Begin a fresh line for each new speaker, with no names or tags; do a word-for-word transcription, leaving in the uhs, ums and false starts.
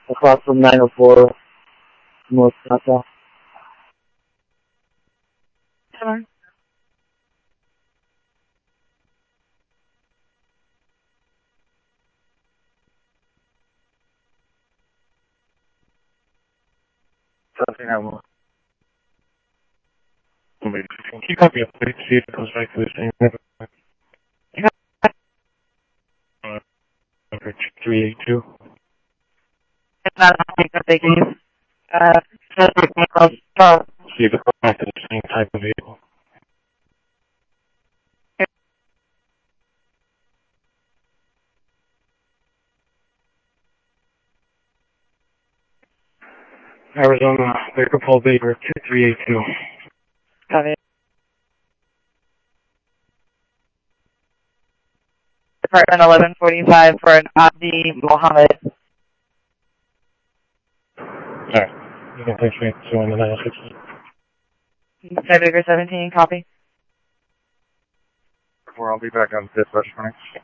across from nine oh four North Tata.
Sure.
Something I will. Can you copy up, please? See if it goes right to the same. Uh, three eight two.
It's not a thing that they can use. Uh,
See if it goes back to the same type of vehicle. Arizona, Baker Paul Baker, two three eight two.
Copy. Department eleven forty-five for an Abdi Mohammed.
Alright. You can take me to the nine oh six.
Baker seventeen, copy.
I'll be back on dispatch.